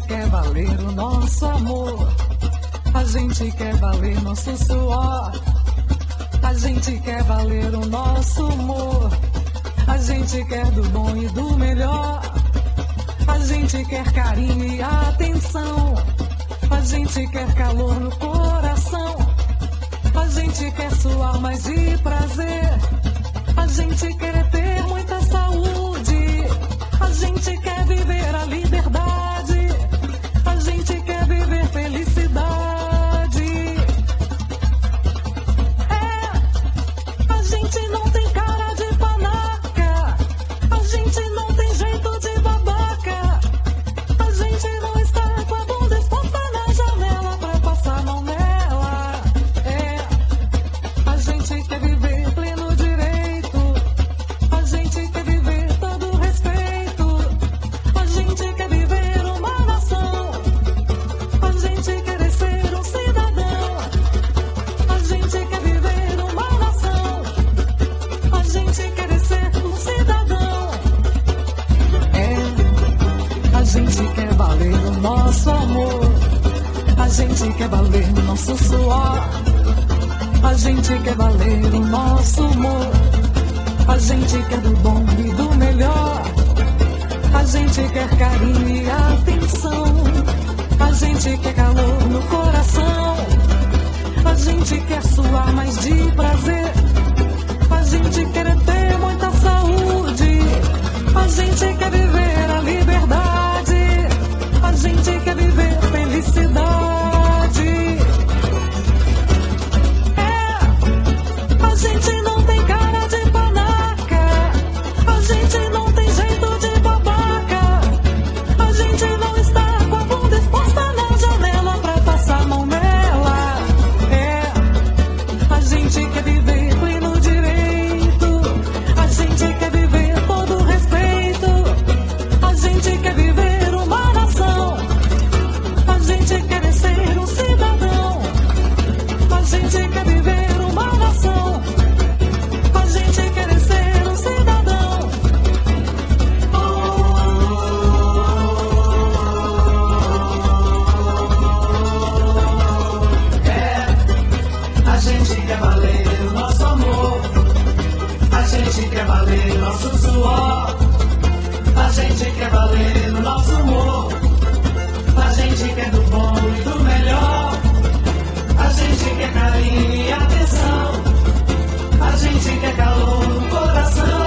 quer valer o nosso amor. A gente quer valer nosso suor. A gente quer valer o nosso humor. A gente quer do bom e do melhor. A gente quer carinho e atenção. A gente quer calor no coração. A gente quer suar mais de prazer. A gente quer ter muita saúde. A gente quer viver a liberdade. A gente quer viver felicidade. A gente não tem cara de panaca. A gente não tem jeito de babaca. A gente não está com a bunda exposta na janela pra passar a mão nela. A gente quer viver pleno direito. A gente quer viver todo respeito. A gente quer viver uma nação. A gente quer ser um cidadão. A gente quer viver uma nação. A gente quer ser um cidadão. A gente quer valer o nosso amor. A gente quer valer o nosso suor. A gente quer valer o nosso humor. A gente quer do bom e do melhor. A gente quer carinho e atenção. A gente quer calor no coração. A gente quer suar mais de prazer. A gente quer ter muita saúde. A gente quer viver a liberdade. A gente quer viver felicidade. A gente não tem cara de panaca. A gente não tem jeito de babaca. A gente não está com a bunda exposta na janela pra passar a mão nela. A gente quer viver pleno direito. A gente quer viver todo respeito. A gente quer viver uma nação. A gente quer ser um cidadão. A gente quer viver uma nação. A gente quer ser um cidadão. A gente quer valer o nosso amor. A gente quer valer nosso suor. A gente quer valer o nosso humor. A gente quer do bom e do melhor. A gente quer carinho e atenção. A gente quer calor no coração.